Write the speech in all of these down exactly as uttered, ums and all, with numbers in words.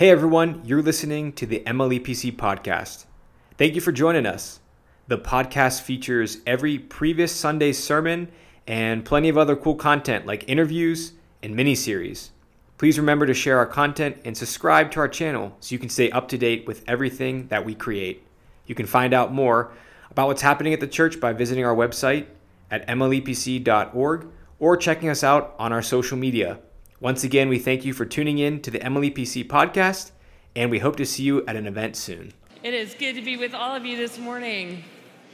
Hey everyone, you're listening to the M L E P C podcast. Thank you for joining us. The podcast features every previous Sunday's sermon and plenty of other cool content like interviews and mini-series. Please remember to share our content and subscribe to our channel so you can stay up to date with everything that we create. You can find out more about what's happening at the church by visiting our website at m l e p c dot org or checking us out on our social media. Once again, we thank you for tuning in to the M L E P C podcast, and we hope to see you at an event soon. It is good to be with all of you this morning.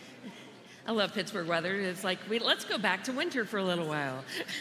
I love Pittsburgh weather. It's like, we, let's go back to winter for a little while.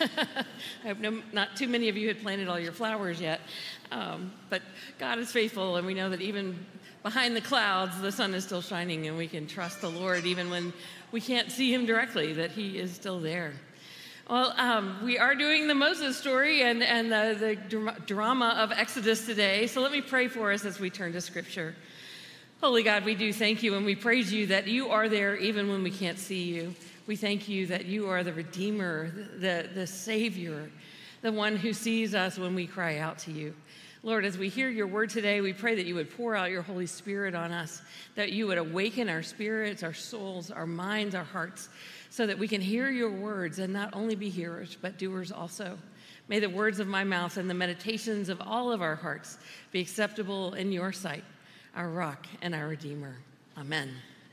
I hope no, not too many of you had planted all your flowers yet. Um, but God is faithful, and we know that even behind the clouds, the sun is still shining, and we can trust the Lord even when we can't see him directly, that he is still there. Well, um, we are doing the Moses story and, and the, the dra- drama of Exodus today. So let me pray for us as we turn to Scripture. Holy God, we do thank you and we praise you that you are there even when we can't see you. We thank you that you are the Redeemer, the, the Savior, the one who sees us when we cry out to you. Lord, as we hear your word today, we pray that you would pour out your Holy Spirit on us, that you would awaken our spirits, our souls, our minds, our hearts, so that we can hear your words and not only be hearers, but doers also. May the words of my mouth and the meditations of all of our hearts be acceptable in your sight, our rock and our Redeemer. Amen.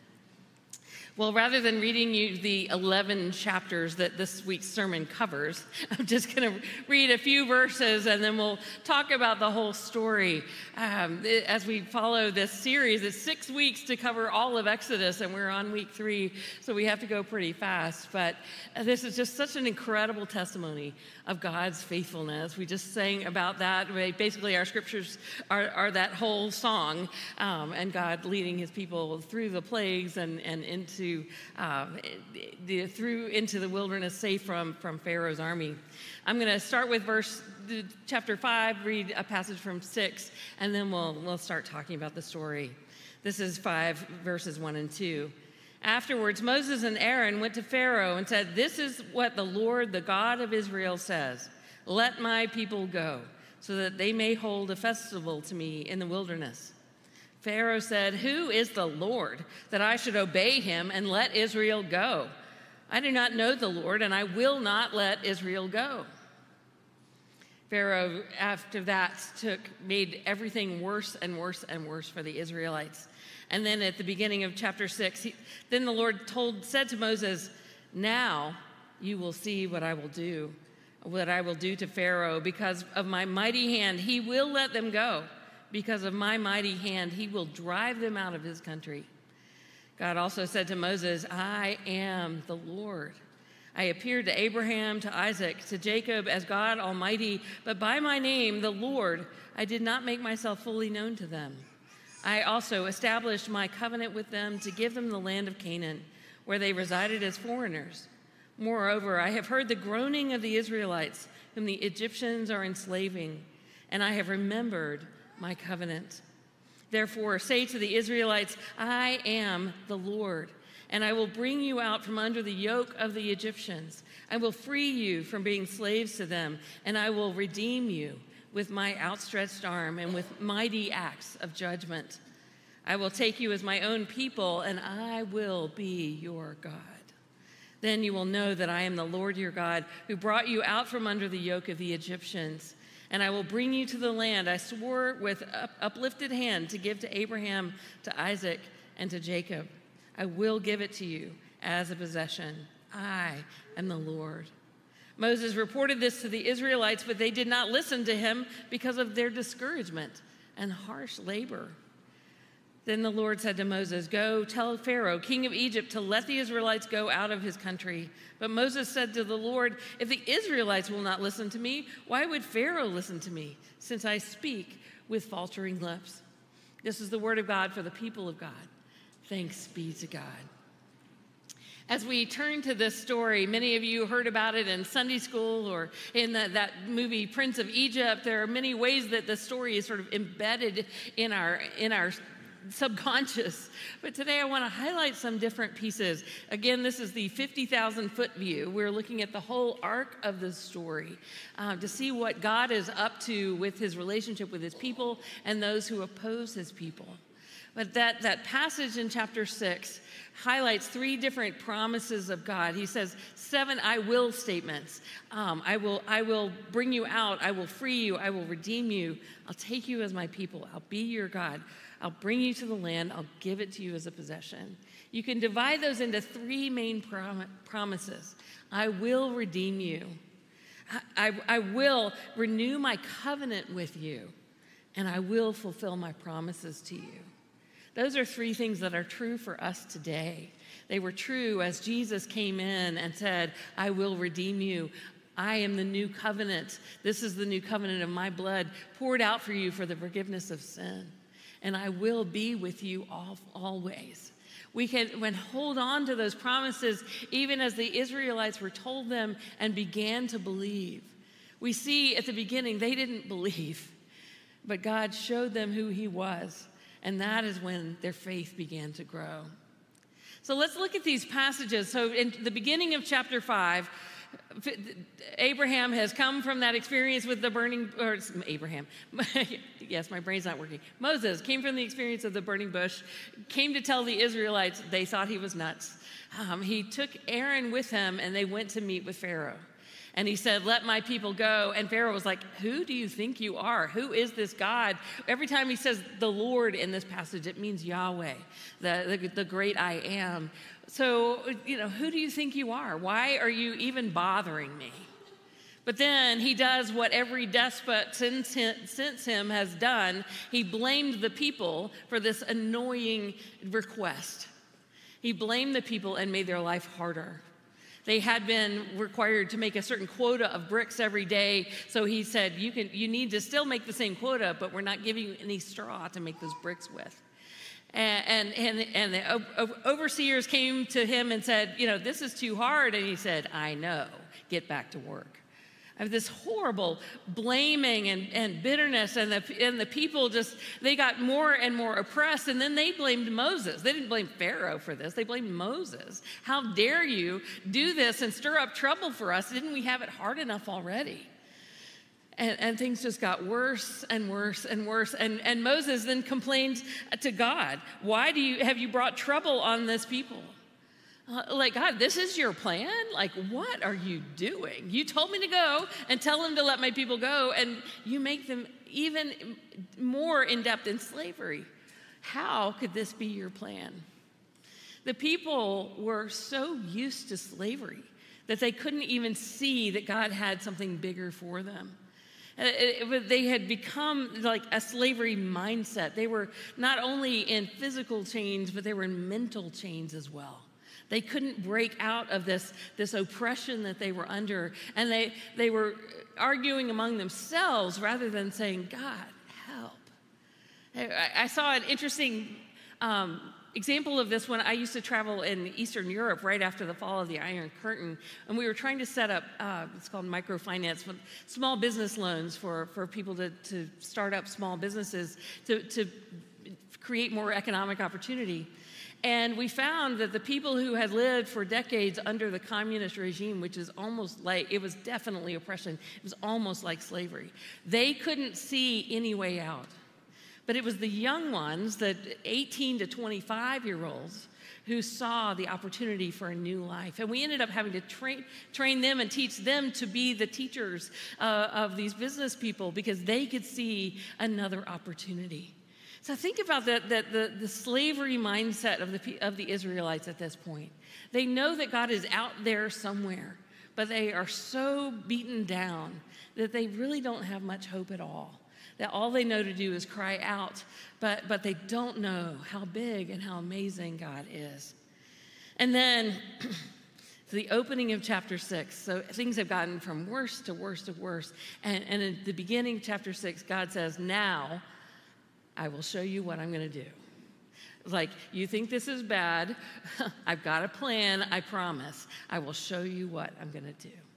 Well, rather than reading you the eleven chapters that this week's sermon covers, I'm just going to read a few verses and then we'll talk about the whole story. Um, as we follow this series, it's six weeks to cover all of Exodus, and we're on week three, so we have to go pretty fast. But this is just such an incredible testimony of God's faithfulness. We just sang about that. Basically, our scriptures are, are that whole song, um, and God leading his people through the plagues and, and into To, um, the, through into the wilderness, safe from, from Pharaoh's army. I'm going to start with verse chapter five, read a passage from six, and then we'll we'll start talking about the story. This is five verses one and two. Afterwards, Moses and Aaron went to Pharaoh and said, "This is what the Lord, the God of Israel, says: Let my people go, so that they may hold a festival to me in the wilderness." Pharaoh said, "Who is the Lord that I should obey him and let Israel go? I do not know the Lord, and I will not let Israel go." Pharaoh, after that, took made everything worse and worse and worse for the Israelites. And then at the beginning of chapter six, he, then the Lord told said to Moses, "Now you will see what I will do, what I will do to Pharaoh. Because of my mighty hand, he will let them go. Because of my mighty hand, he will drive them out of his country." God also said to Moses, "I am the Lord. I appeared to Abraham, to Isaac, to Jacob as God Almighty, but by my name, the Lord, I did not make myself fully known to them. I also established my covenant with them to give them the land of Canaan, where they resided as foreigners. Moreover, I have heard the groaning of the Israelites, whom the Egyptians are enslaving, and I have remembered my covenant. Therefore, say to the Israelites, I am the Lord, and I will bring you out from under the yoke of the Egyptians. I will free you from being slaves to them, and I will redeem you with my outstretched arm and with mighty acts of judgment. I will take you as my own people, and I will be your God. Then you will know that I am the Lord your God, who brought you out from under the yoke of the Egyptians. And I will bring you to the land I swore with up, uplifted hand to give to Abraham, to Isaac, and to Jacob. I will give it to you as a possession. I am the Lord." Moses reported this to the Israelites, but they did not listen to him because of their discouragement and harsh labor. Then the Lord said to Moses, "Go tell Pharaoh, king of Egypt, to let the Israelites go out of his country." But Moses said to the Lord, "If the Israelites will not listen to me, why would Pharaoh listen to me, since I speak with faltering lips?" This is the word of God for the people of God. Thanks be to God. As we turn to this story, many of you heard about it in Sunday school or in the, that movie Prince of Egypt. There are many ways that the story is sort of embedded in our in our subconscious. But today I want to highlight some different pieces. Again, this is the fifty thousand foot view. We're looking at the whole arc of the story uh, to see what God is up to with his relationship with his people and those who oppose his people. But that, that passage in chapter six highlights three different promises of God. He says seven I will statements. Um, I will, I will bring you out. I will free you. I will redeem you. I'll take you as my people. I'll be your God. I'll bring you to the land. I'll give it to you as a possession. You can divide those into three main prom- promises. I will redeem you. I, I, I will renew my covenant with you, and I will fulfill my promises to you. Those are three things that are true for us today. They were true as Jesus came in and said, I will redeem you. I am the new covenant. This is the new covenant of my blood poured out for you for the forgiveness of sin. And I will be with you all, always. We can when hold on to those promises, even as the Israelites were told them and began to believe. We see at the beginning, they didn't believe, but God showed them who he was. And that is when their faith began to grow. So let's look at these passages. So in the beginning of chapter five, Abraham has come from that experience with the burning, or Abraham, yes, my brain's not working. Moses came from the experience of the burning bush, came to tell the Israelites they thought he was nuts. Um, he took Aaron with him and they went to meet with Pharaoh. And he said, let my people go. And Pharaoh was like, who do you think you are? Who is this God? Every time he says the Lord in this passage, it means Yahweh, the, the, the great I am. So, you know, who do you think you are? Why are you even bothering me? But then he does what every despot since him, since him has done. He blamed the people for this annoying request. He blamed the people and made their life harder. They had been required to make a certain quota of bricks every day. So he said, you can, you need to still make the same quota, but we're not giving you any straw to make those bricks with. And, and, and the overseers came to him and said, you know, this is too hard. And he said, I know, get back to work. I have this horrible blaming and, and bitterness, and the, and the people just, they got more and more oppressed, and then they blamed Moses. They didn't blame Pharaoh for this, they blamed Moses. How dare you do this and stir up trouble for us? Didn't we have it hard enough already? And, and things just got worse and worse and worse, and, and Moses then complained to God, why do you have you brought trouble on this people? Uh, like, God, this is your plan? Like, what are you doing? You told me to go and tell them to let my people go, and you make them even more in-depth in slavery. How could this be your plan? The people were so used to slavery that they couldn't even see that God had something bigger for them. It, it, they had become like a slavery mindset. They were not only in physical chains, but they were in mental chains as well. They couldn't break out of this, this oppression that they were under, and they, they were arguing among themselves rather than saying, God, help. I, I saw an interesting um, example of this when I used to travel in Eastern Europe right after the fall of the Iron Curtain, and we were trying to set up, uh, it's called microfinance, small business loans for, for people to, to start up small businesses to, to create more economic opportunity. And we found that the people who had lived for decades under the communist regime, which is almost like, it was definitely oppression, it was almost like slavery, they couldn't see any way out. But it was the young ones, the eighteen to twenty-five year olds, who saw the opportunity for a new life. And we ended up having to train, train them and teach them to be the teachers uh, of these business people because they could see another opportunity. So think about the, the, the, the slavery mindset of the, of the Israelites at this point. They know that God is out there somewhere, but they are so beaten down that they really don't have much hope at all. That all they know to do is cry out, but, but they don't know how big and how amazing God is. And then the opening of chapter six, so things have gotten from worse to worse to worse. And, and in the beginning of chapter six, God says, now I will show you what I'm going to do. Like, you think this is bad? I've got a plan, I promise. I will show you what I'm going to do.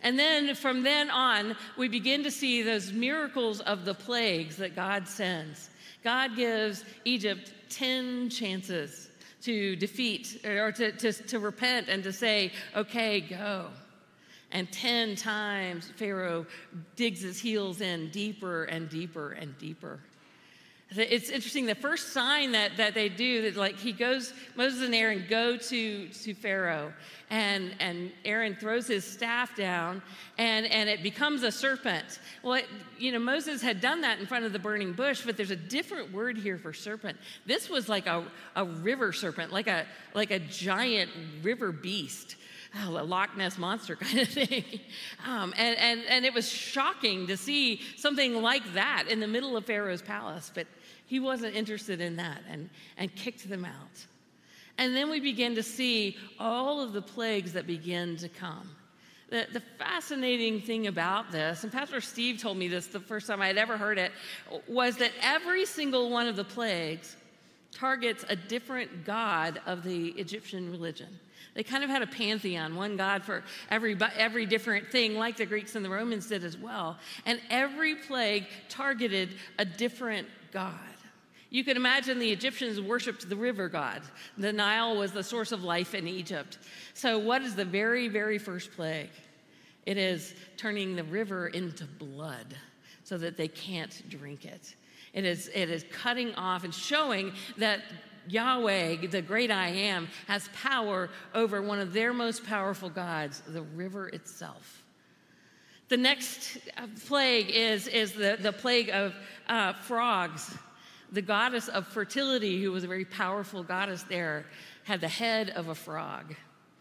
And then from then on, we begin to see those miracles of the plagues that God sends. God gives Egypt ten chances to defeat or to, to, to repent and to say, okay, go. And ten times Pharaoh digs his heels in deeper and deeper and deeper. It's interesting, the first sign that, that they do, that like he goes, Moses and Aaron go to, to Pharaoh, and, and Aaron throws his staff down, and, and it becomes a serpent. Well, it, you know, Moses had done that in front of the burning bush, but there's a different word here for serpent. This was like a, a river serpent, like a, like a giant river beast. Oh, a Loch Ness monster kind of thing. Um, and, and, and it was shocking to see something like that in the middle of Pharaoh's palace, but he wasn't interested in that and, and kicked them out. And then we begin to see all of the plagues that begin to come. The, the fascinating thing about this, and Pastor Steve told me this the first time I had ever heard it, was that every single one of the plagues targets a different god of the Egyptian religion. They kind of had a pantheon, one god for every, every different thing, like the Greeks and the Romans did as well. And every plague targeted a different god. You can imagine the Egyptians worshiped the river god. The Nile was the source of life in Egypt. So what is the very, very first plague? It is turning the river into blood so that they can't drink it. It is, it is cutting off and showing that Yahweh, the great I am, has power over one of their most powerful gods, the river itself. The next plague is, is the, the plague of uh, frogs. The goddess of fertility, who was a very powerful goddess there, had the head of a frog.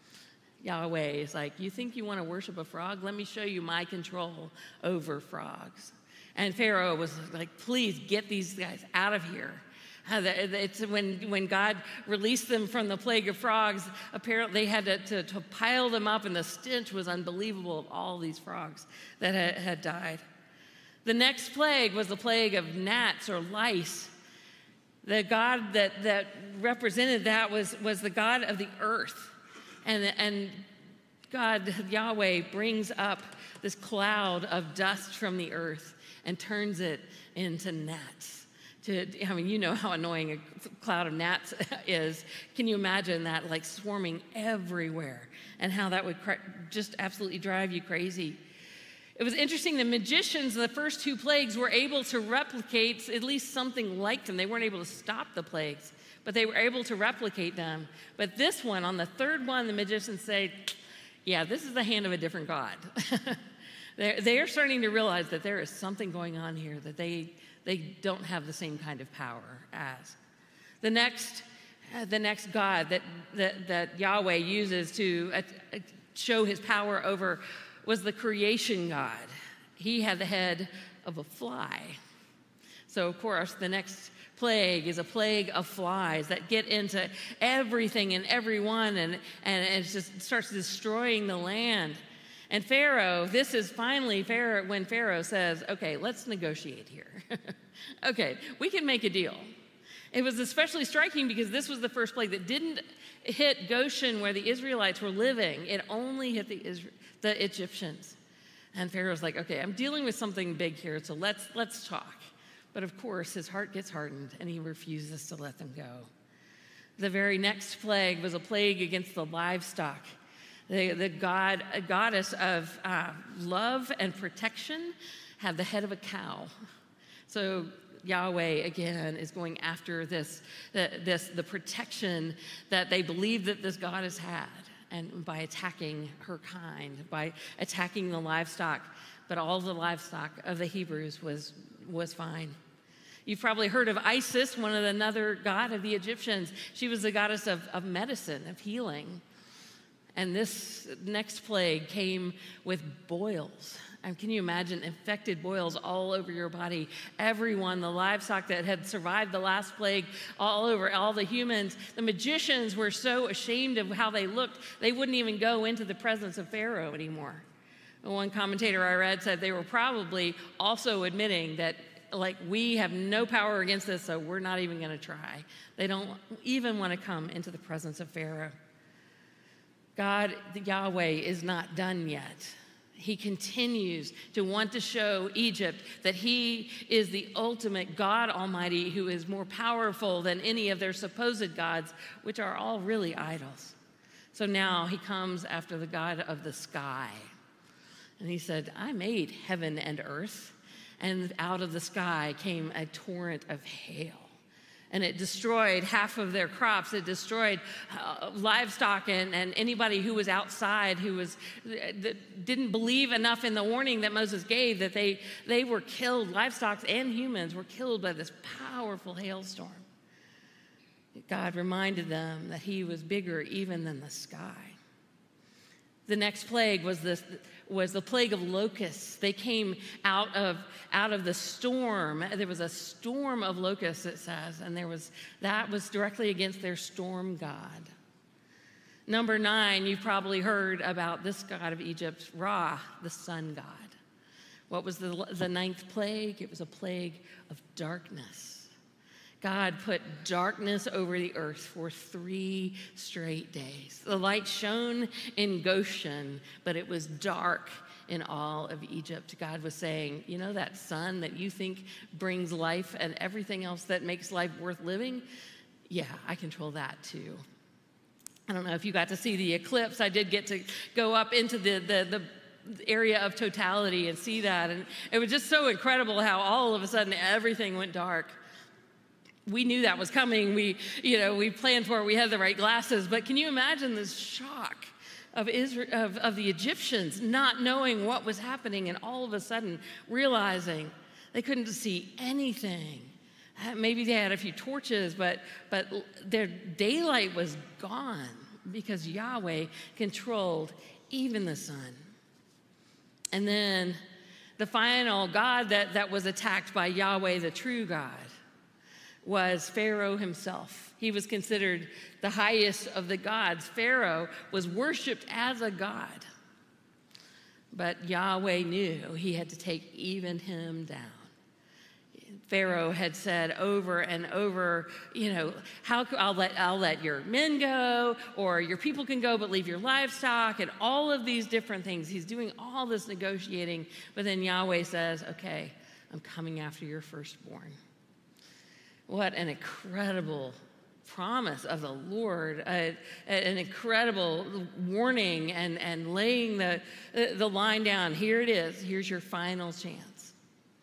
Yahweh is like, you think you want to worship a frog? Let me show you my control over frogs. And Pharaoh was like, please get these guys out of here. It's when, when God released them from the plague of frogs, apparently they had to, to, to pile them up, and the stench was unbelievable of all these frogs that had, had died. The next plague was the plague of gnats or lice. The God that, that represented that was, was the God of the earth. And, and God, Yahweh, brings up this cloud of dust from the earth and turns it into gnats. To, I mean, you know how annoying a cloud of gnats is. Can you imagine that, like, swarming everywhere, and how that would just absolutely drive you crazy? It was interesting, the magicians in the first two plagues were able to replicate at least something like them. They weren't able to stop the plagues, but they were able to replicate them. But this one, on the third one, the magicians say, yeah, this is the hand of a different god. They're, they are starting to realize that there is something going on here that they, they don't have the same kind of power as. The next, uh, the next god that, that, that Yahweh uses to uh, uh, show his power over was the creation god. He had the head of a fly. So, of course, the next plague is a plague of flies that get into everything and everyone, and, and it just starts destroying the land. And Pharaoh, this is finally Pharaoh, when Pharaoh says, okay, let's negotiate here. Okay, we can make a deal. It was especially striking because this was the first plague that didn't hit Goshen where the Israelites were living. It only hit the, Isra- the Egyptians. And Pharaoh's like, okay, I'm dealing with something big here, so let's, let's talk. But of course, his heart gets hardened, and he refuses to let them go. The very next plague was a plague against the livestock. The, the god, a goddess of uh, love and protection had the head of a cow. So Yahweh, again, is going after this, the, this, the protection that they believed that this goddess had, and by attacking her kind, by attacking the livestock. But all the livestock of the Hebrews was, was fine. You've probably heard of Isis, one of the, another god of the Egyptians. She was the goddess of, of medicine, of healing. And this next plague came with boils. And can you imagine infected boils all over your body? Everyone, the livestock that had survived the last plague, all over, all the humans. The magicians were so ashamed of how they looked, they wouldn't even go into the presence of Pharaoh anymore. One commentator I read said they were probably also admitting that, like, we have no power against this, so we're not even going to try. They don't even want to come into the presence of Pharaoh. God, Yahweh, is not done yet. He continues to want to show Egypt that he is the ultimate God Almighty who is more powerful than any of their supposed gods, which are all really idols. So now he comes after the God of the sky. And he said, I made heaven and earth, and out of the sky came a torrent of hail. And it destroyed half of their crops. It destroyed uh, livestock and, and anybody who was outside who was that didn't believe enough in the warning that Moses gave, that they, they were killed. Livestock and humans were killed by this powerful hailstorm. God reminded them that he was bigger even than the sky. The next plague was this was the plague of locusts. They came out of out of the storm. There was a storm of locusts, it says, and there was that was directly against their storm god. Number nine, you've probably heard about this god of Egypt, Ra, the sun god. What was the, the ninth plague? It was a plague of darkness. God put darkness over the earth for three straight days. The light shone in Goshen, but it was dark in all of Egypt. God was saying, you know that sun that you think brings life and everything else that makes life worth living? Yeah, I control that too. I don't know if you got to see the eclipse. I did get to go up into the, the, the area of totality and see that. And it was just so incredible how all of a sudden everything went dark. We knew that was coming. We, you know, we planned for it. We had the right glasses. But can you imagine this shock of Israel, of, of the Egyptians not knowing what was happening and all of a sudden realizing they couldn't see anything? Maybe they had a few torches, but, but their daylight was gone because Yahweh controlled even the sun. And then the final God that, that was attacked by Yahweh, the true God, was Pharaoh himself. He was considered the highest of the gods. Pharaoh was worshipped as a god. But Yahweh knew he had to take even him down. Pharaoh had said over and over, you know, how I'll let I'll let your men go, or your people can go, but leave your livestock, and all of these different things. He's doing all this negotiating, but then Yahweh says, okay, I'm coming after your firstborn. What an incredible promise of the Lord, uh, an incredible warning and, and laying the, the line down. Here it is. Here's your final chance.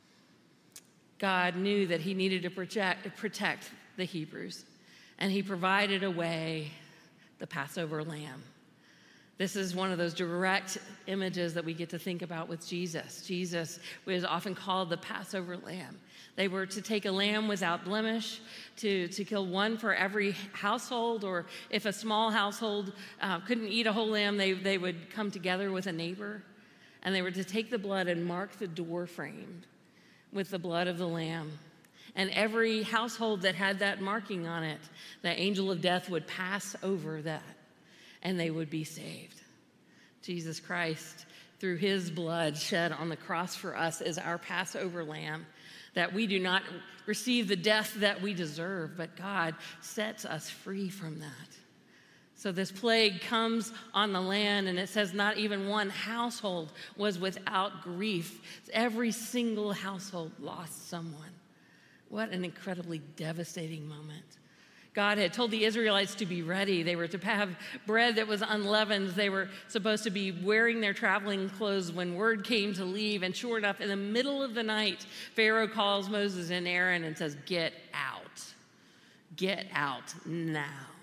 God knew that he needed to protect, protect the Hebrews, and he provided a way, the Passover lamb. This is one of those direct images that we get to think about with Jesus. Jesus was often called the Passover lamb. They were to take a lamb without blemish, to, to kill one for every household, or if a small household uh, couldn't eat a whole lamb, they, they would come together with a neighbor, and they were to take the blood and mark the door frame with the blood of the lamb. And every household that had that marking on it, the angel of death would pass over that, and they would be saved. Jesus Christ, through his blood shed on the cross for us, is our Passover lamb, that we do not receive the death that we deserve, but God sets us free from that. So this plague comes on the land, and it says not even one household was without grief. Every single household lost someone. What an incredibly devastating moment. God had told the Israelites to be ready. They were to have bread that was unleavened. They were supposed to be wearing their traveling clothes when word came to leave. And sure enough, in the middle of the night, Pharaoh calls Moses and Aaron and says, "Get out. Get out now."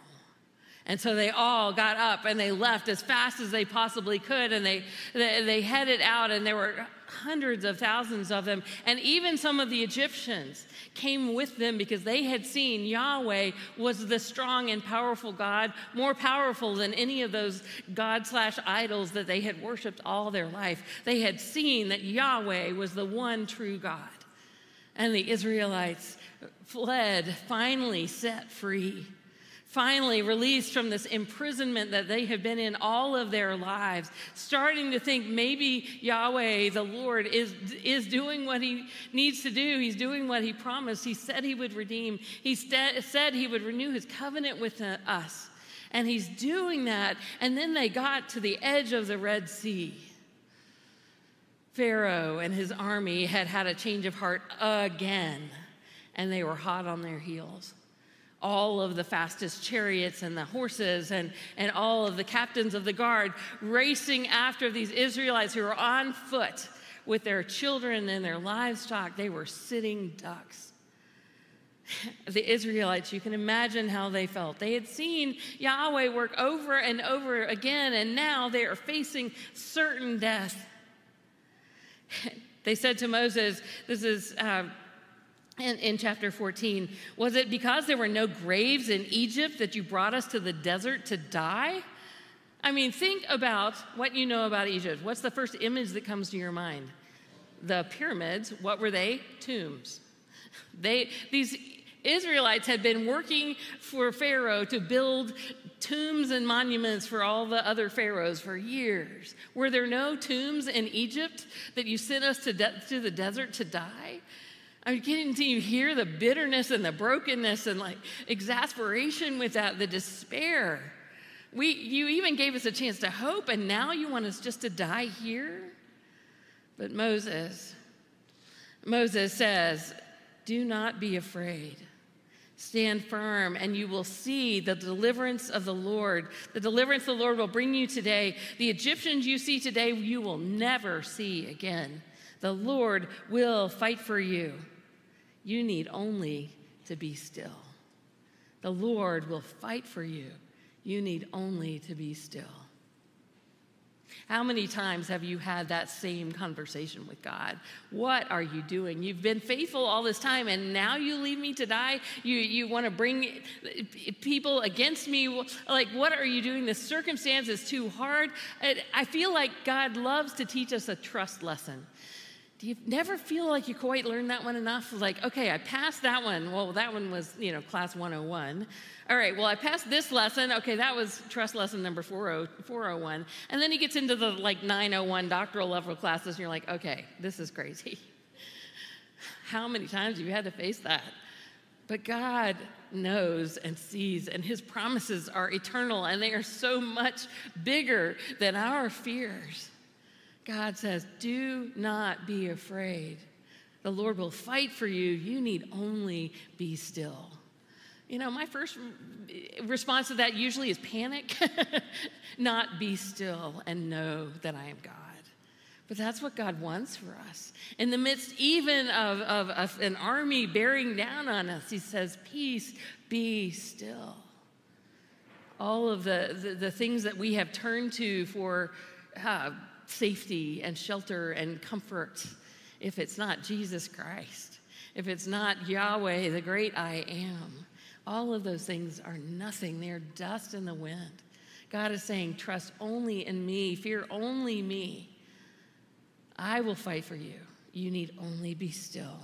And so they all got up and they left as fast as they possibly could, and they, they, they headed out, and there were hundreds of thousands of them. And even some of the Egyptians came with them because they had seen Yahweh was the strong and powerful God, more powerful than any of those god slash idols that they had worshiped all their life. They had seen that Yahweh was the one true God. And the Israelites fled, finally set free. Finally released from this imprisonment that they had been in all of their lives, starting to think maybe Yahweh, the Lord, is, is doing what he needs to do. He's doing what he promised. He said he would redeem. He st- said he would renew his covenant with uh, us. And he's doing that. And then they got to the edge of the Red Sea. Pharaoh and his army had had a change of heart again, and they were hot on their heels. All of the fastest chariots and the horses and, and all of the captains of the guard racing after these Israelites who were on foot with their children and their livestock. They were sitting ducks. The Israelites, you can imagine how they felt. They had seen Yahweh work over and over again, and now they are facing certain death. They said to Moses, this is uh, in, in chapter fourteen, was it because there were no graves in Egypt that you brought us to the desert to die? I mean, think about what you know about Egypt. What's the first image that comes to your mind? The pyramids. What were they? Tombs. They, these Israelites had been working for Pharaoh to build tombs and monuments for all the other pharaohs for years. Were there no tombs in Egypt that you sent us to, de- to the desert to die? I mean, can't you hear the bitterness and the brokenness and like exasperation with that, the despair? We, you even gave us a chance to hope, and now you want us just to die here? But Moses, Moses says, do not be afraid. Stand firm, and you will see the deliverance of the Lord. The deliverance the Lord will bring you today. The Egyptians you see today, you will never see again. The Lord will fight for you. You need only to be still. The Lord will fight for you. You need only to be still. How many times have you had that same conversation with God? What are you doing? You've been faithful all this time, and now you leave me to die? You, you want to bring people against me? Like, what are you doing? The circumstance is too hard. I feel like God loves to teach us a trust lesson. Do you never feel like you quite learned that one enough? Like, okay, I passed that one. Well, that one was, you know, class one oh one. All right, well, I passed this lesson. Okay, that was trust lesson number four oh one. And then he gets into the, like, nine oh one doctoral level classes, and you're like, okay, this is crazy. How many times have you had to face that? But God knows and sees, and his promises are eternal, and they are so much bigger than our fears. God says, do not be afraid. The Lord will fight for you. You need only be still. You know, my first response to that usually is panic, not be still and know that I am God. But that's what God wants for us. In the midst even of, of, of an army bearing down on us, he says, peace, be still. All of the, the, the things that we have turned to for uh, safety and shelter and comfort, if it's not Jesus Christ, if it's not Yahweh, the great I am, all of those things are nothing. They're dust in the wind. God is saying, trust only in me, fear only me. I will fight for you. You need only be still.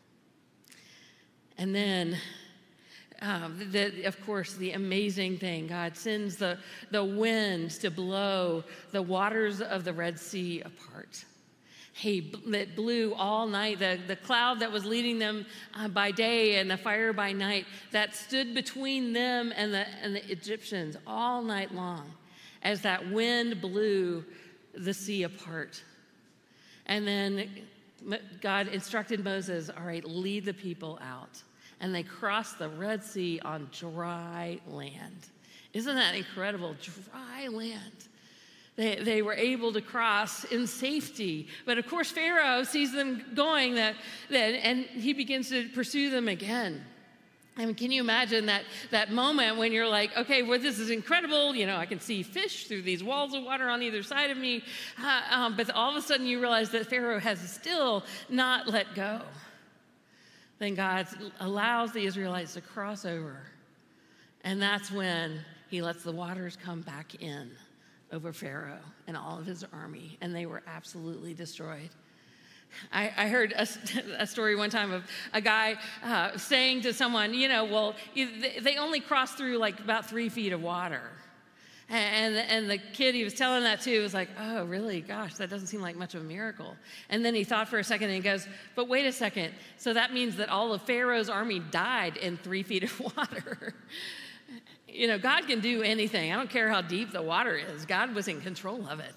And then, um, the, of course, the amazing thing, God sends the, the winds to blow the waters of the Red Sea apart. He it blew all night. The, the cloud that was leading them uh, by day and the fire by night that stood between them and the, and the Egyptians all night long as that wind blew the sea apart. And then God instructed Moses, all right, lead the people out. And they crossed the Red Sea on dry land. Isn't that incredible? Dry land. They, they were able to cross in safety. But of course, Pharaoh sees them going, that, that, and he begins to pursue them again. I mean, can you imagine that, that moment when you're like, okay, well, this is incredible. You know, I can see fish through these walls of water on either side of me. Uh, um, but all of a sudden you realize that Pharaoh has still not let go. Then God allows the Israelites to cross over. And that's when he lets the waters come back in over Pharaoh and all of his army, and they were absolutely destroyed. I, I heard a, a story one time of a guy uh, saying to someone, you know, well, they only crossed through like about three feet of water. And, and the kid he was telling that to was like, oh, really? Gosh, that doesn't seem like much of a miracle. And then he thought for a second and he goes, but wait a second. So that means that all of Pharaoh's army died in three feet of water. You know, God can do anything. I don't care how deep the water is. God was in control of it.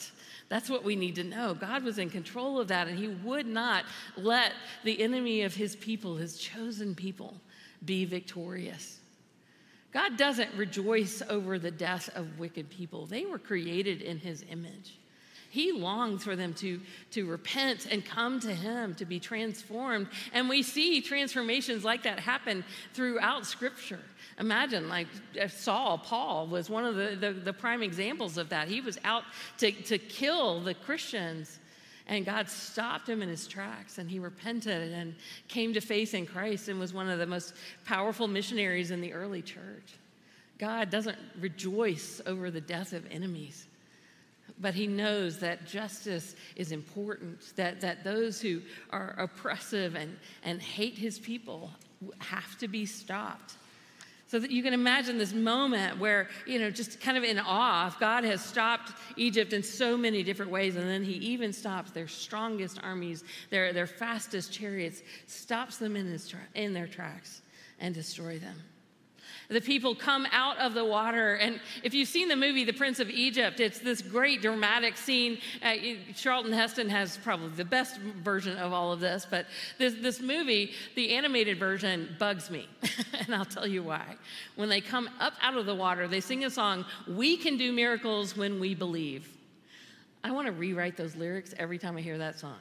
That's what we need to know. God was in control of that, and he would not let the enemy of his people, his chosen people, be victorious. God doesn't rejoice over the death of wicked people. They were created in his image. He longs for them to, to repent and come to him, to be transformed. And we see transformations like that happen throughout Scripture. Imagine, like Saul, Paul was one of the, the, the prime examples of that. He was out to, to kill the Christians, and God stopped him in his tracks, and he repented and came to faith in Christ and was one of the most powerful missionaries in the early church. God doesn't rejoice over the death of enemies, but he knows that justice is important, that, that those who are oppressive and, and hate his people have to be stopped. So that you can imagine this moment where, you know, just kind of in awe, God has stopped Egypt in so many different ways, and then he even stops their strongest armies, their, their fastest chariots, stops them in, his tra- in their tracks and destroy them. The people come out of the water, and if you've seen the movie The Prince of Egypt, it's this great dramatic scene. Uh, Charlton Heston has probably the best version of all of this, but this, this movie, the animated version, bugs me, and I'll tell you why. When they come up out of the water, they sing a song, "We can do miracles when we believe." I want to rewrite those lyrics every time I hear that song.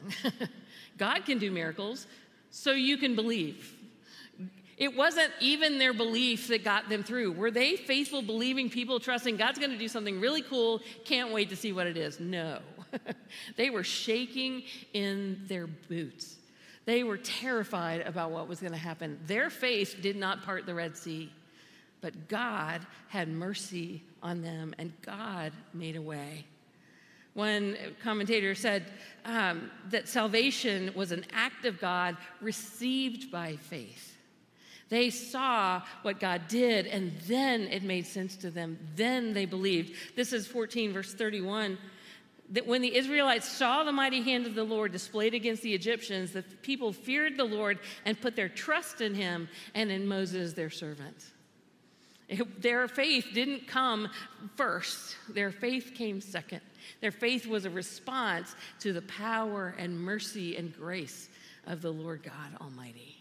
God can do miracles, so you can believe. It wasn't even their belief that got them through. Were they faithful, believing people, trusting God's going to do something really cool, can't wait to see what it is? No. They were shaking in their boots. They were terrified about what was going to happen. Their faith did not part the Red Sea, but God had mercy on them, and God made a way. One commentator said um, that salvation was an act of God received by faith. They saw what God did, and then it made sense to them. Then they believed. This is fourteen, verse thirty-one. That when the Israelites saw the mighty hand of the Lord displayed against the Egyptians, the people feared the Lord and put their trust in him and in Moses, their servant. It, their faith didn't come first. Their faith came second. Their faith was a response to the power and mercy and grace of the Lord God Almighty.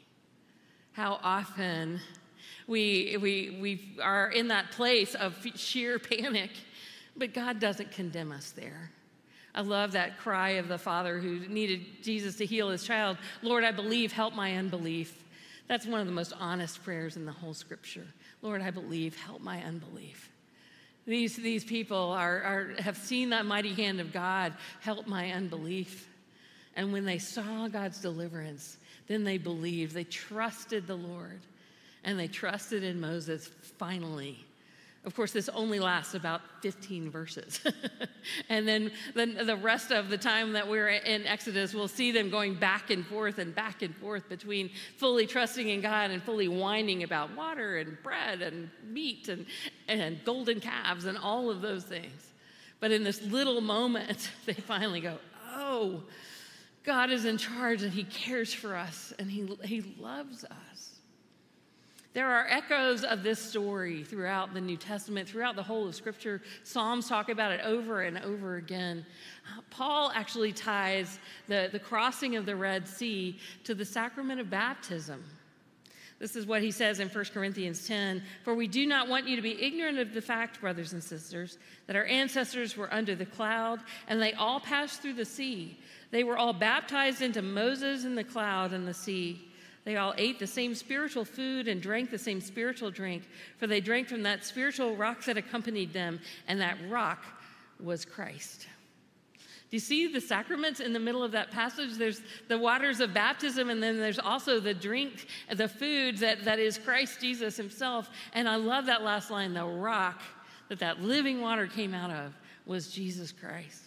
How often we, we, we are in that place of sheer panic, but God doesn't condemn us there. I love that cry of the father who needed Jesus to heal his child. "Lord, I believe, help my unbelief." That's one of the most honest prayers in the whole Scripture. Lord, I believe, help my unbelief. These, these people are, are, have seen that mighty hand of God, help my unbelief. And when they saw God's deliverance, then they believed, they trusted the Lord, and they trusted in Moses finally. Of course, this only lasts about fifteen verses. And then the, the rest of the time that we're in Exodus, we'll see them going back and forth and back and forth between fully trusting in God and fully whining about water and bread and meat and, and golden calves and all of those things. But in this little moment, they finally go, oh, God is in charge, and he cares for us, and he, he loves us. There are echoes of this story throughout the New Testament, throughout the whole of Scripture. Psalms talk about it over and over again. Uh, Paul actually ties the, the crossing of the Red Sea to the sacrament of baptism. This is what he says in First Corinthians ten, "For we do not want you to be ignorant of the fact, brothers and sisters, that our ancestors were under the cloud, and they all passed through the sea. They were all baptized into Moses in the cloud and the sea. They all ate the same spiritual food and drank the same spiritual drink, for they drank from that spiritual rock that accompanied them, and that rock was Christ." Do you see the sacraments in the middle of that passage? There's the waters of baptism, and then there's also the drink, the food that, that is Christ Jesus himself. And I love that last line, the rock that that living water came out of was Jesus Christ.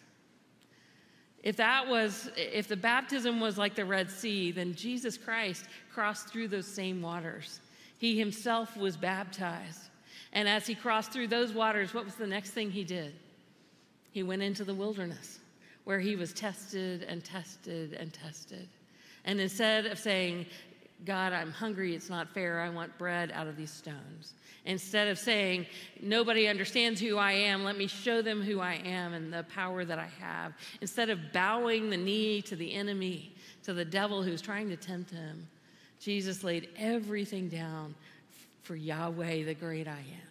If that was, if the baptism was like the Red Sea, then Jesus Christ crossed through those same waters. He himself was baptized. And as he crossed through those waters, what was the next thing he did? He went into the wilderness, where he was tested and tested and tested. And instead of saying, God, I'm hungry, it's not fair, I want bread out of these stones. Instead of saying, nobody understands who I am, let me show them who I am and the power that I have. Instead of bowing the knee to the enemy, to the devil who's trying to tempt him, Jesus laid everything down for Yahweh, the great I am.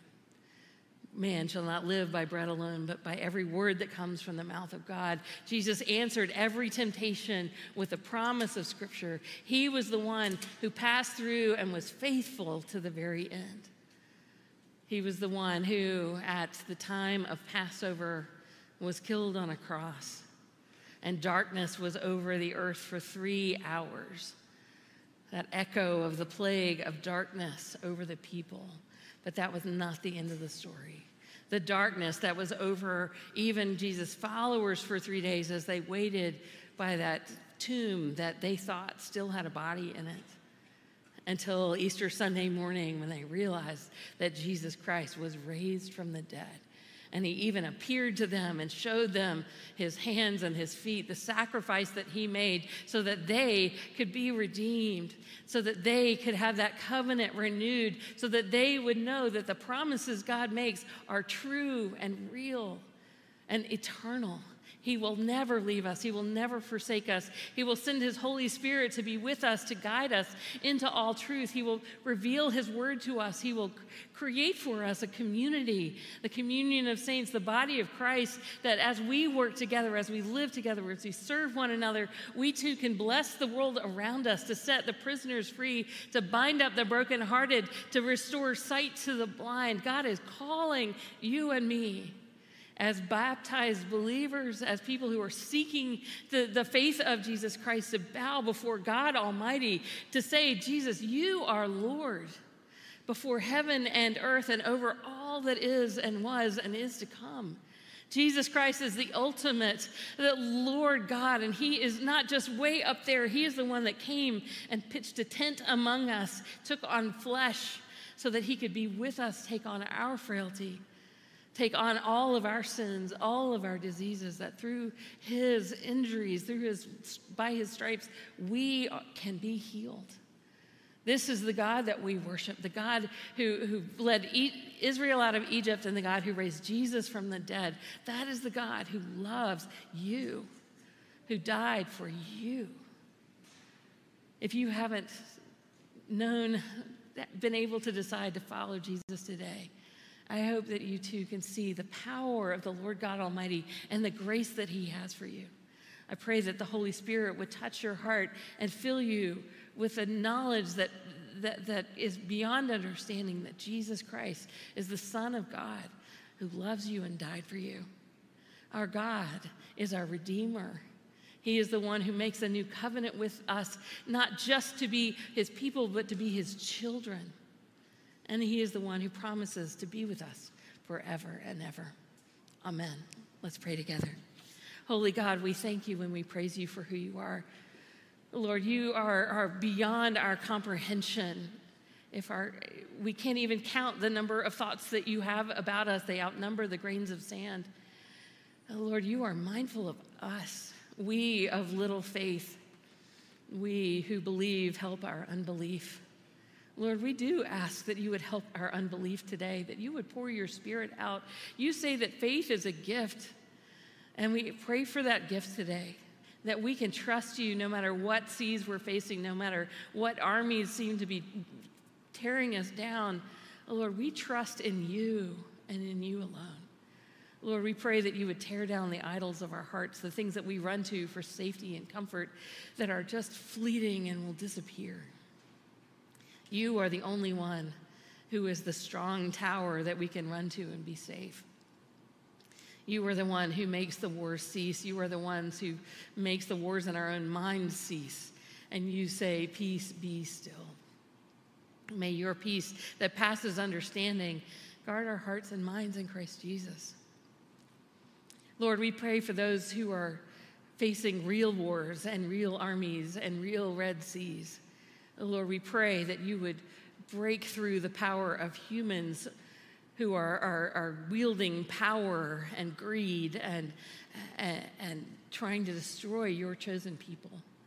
Man shall not live by bread alone, but by every word that comes from the mouth of God. Jesus answered every temptation with the promise of Scripture. He was the one who passed through and was faithful to the very end. He was the one who, at the time of Passover, was killed on a cross, and darkness was over the earth for three hours. That echo of the plague of darkness over the people. But that was not the end of the story. The darkness that was over even Jesus' followers for three days as they waited by that tomb that they thought still had a body in it, until Easter Sunday morning when they realized that Jesus Christ was raised from the dead. And he even appeared to them and showed them his hands and his feet, the sacrifice that he made so that they could be redeemed, so that they could have that covenant renewed, so that they would know that the promises God makes are true and real and eternal. He will never leave us. He will never forsake us. He will send his Holy Spirit to be with us, to guide us into all truth. He will reveal his word to us. He will create for us a community, the communion of saints, the body of Christ, that as we work together, as we live together, as we serve one another, we too can bless the world around us, to set the prisoners free, to bind up the brokenhearted, to restore sight to the blind. God is calling you and me, as baptized believers, as people who are seeking the, the faith of Jesus Christ, to bow before God Almighty, to say, Jesus, you are Lord before heaven and earth and over all that is and was and is to come. Jesus Christ is the ultimate, the Lord God, and he is not just way up there. He is the one that came and pitched a tent among us, took on flesh so that he could be with us, take on our frailty, take on all of our sins, all of our diseases, that through his injuries, through his, by his stripes, we can be healed. This is the God that we worship, the God who, who led Israel out of Egypt and the God who raised Jesus from the dead. That is the God who loves you, who died for you. If you haven't known, been able to decide to follow Jesus today, I hope that you too can see the power of the Lord God Almighty and the grace that he has for you. I pray that the Holy Spirit would touch your heart and fill you with a knowledge that, that, that is beyond understanding, that Jesus Christ is the Son of God who loves you and died for you. Our God is our Redeemer. He is the one who makes a new covenant with us, not just to be his people, but to be his children. And he is the one who promises to be with us forever and ever. Amen. Let's pray together. Holy God, we thank you and we praise you for who you are. Lord, you are, are beyond our comprehension. If our, we can't even count the number of thoughts that you have about us. They outnumber the grains of sand. Lord, you are mindful of us, we of little faith. We who believe help our unbelief. Lord, we do ask that you would help our unbelief today, that you would pour your Spirit out. You say that faith is a gift, and we pray for that gift today, that we can trust you no matter what seas we're facing, no matter what armies seem to be tearing us down. Lord, we trust in you and in you alone. Lord, we pray that you would tear down the idols of our hearts, the things that we run to for safety and comfort that are just fleeting and will disappear. You are the only one who is the strong tower that we can run to and be safe. You are the one who makes the wars cease. You are the ones who makes the wars in our own minds cease. And you say, peace, be still. May your peace that passes understanding guard our hearts and minds in Christ Jesus. Lord, we pray for those who are facing real wars and real armies and real Red Seas. Lord, we pray that you would break through the power of humans who are, are, are wielding power and greed and, and, and trying to destroy your chosen people.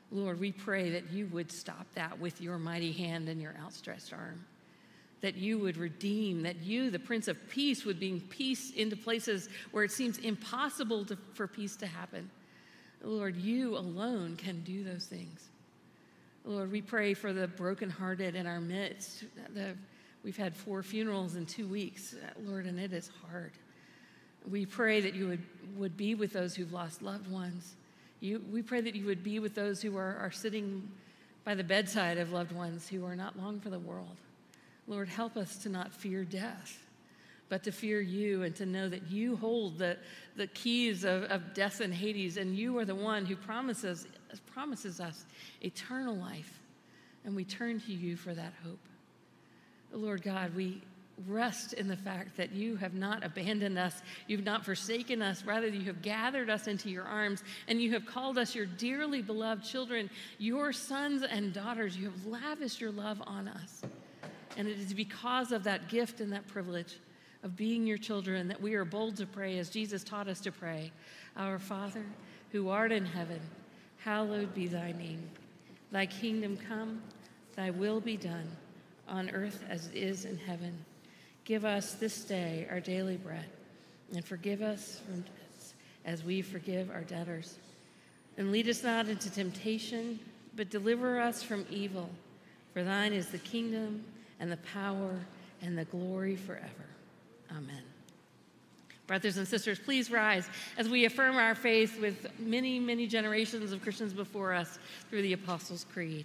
Lord, we pray that you would stop that with your mighty hand and your outstretched arm, that you would redeem, that you, the Prince of Peace, would bring peace into places where it seems impossible to, for peace to happen. Lord, you alone can do those things. Lord, we pray for the brokenhearted in our midst. The, we've had four funerals in two weeks, Lord, and it is hard. We pray that you would, would be with those who've lost loved ones. You, we pray that you would be with those who are, are sitting by the bedside of loved ones who are not long for the world. Lord, help us to not fear death, but to fear you and to know that you hold the, the keys of, of death and Hades, and you are the one who promises, promises us eternal life, and we turn to you for that hope. Lord God, we rest in the fact that you have not abandoned us, you've not forsaken us, rather you have gathered us into your arms, and you have called us your dearly beloved children, your sons and daughters. You have lavished your love on us. And it is because of that gift and that privilege of being your children that we are bold to pray as Jesus taught us to pray. Our Father, who art in heaven, hallowed be thy name. Thy kingdom come, thy will be done, on earth as it is in heaven. Give us this day our daily bread, and forgive us from debts as we forgive our debtors. And lead us not into temptation, but deliver us from evil. For thine is the kingdom, and the power, and the glory forever. Amen. Brothers and sisters, please rise as we affirm our faith with many, many generations of Christians before us through the Apostles' Creed.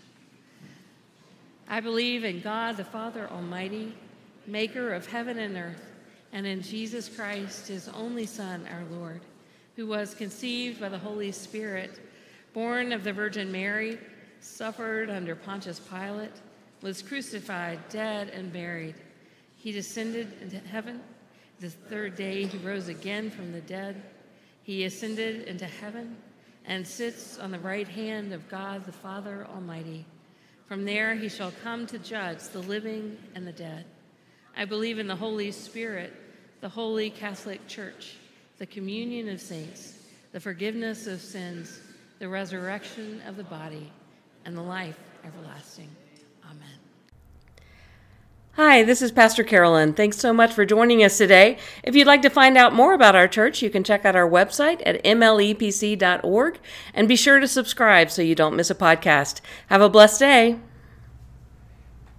I believe in God, the Father Almighty, maker of heaven and earth, and in Jesus Christ, his only Son, our Lord, who was conceived by the Holy Spirit, born of the Virgin Mary, suffered under Pontius Pilate, was crucified, dead, and buried. He descended into heaven. The third day he rose again from the dead. He ascended into heaven and sits on the right hand of God the Father Almighty. From there he shall come to judge the living and the dead. I believe in the Holy Spirit, the Holy Catholic Church, the communion of saints, the forgiveness of sins, the resurrection of the body, and the life everlasting. Amen. Hi, this is Pastor Carolyn. Thanks so much for joining us today. If you'd like to find out more about our church, you can check out our website at m l e p c dot org, and be sure to subscribe so you don't miss a podcast. Have a blessed day.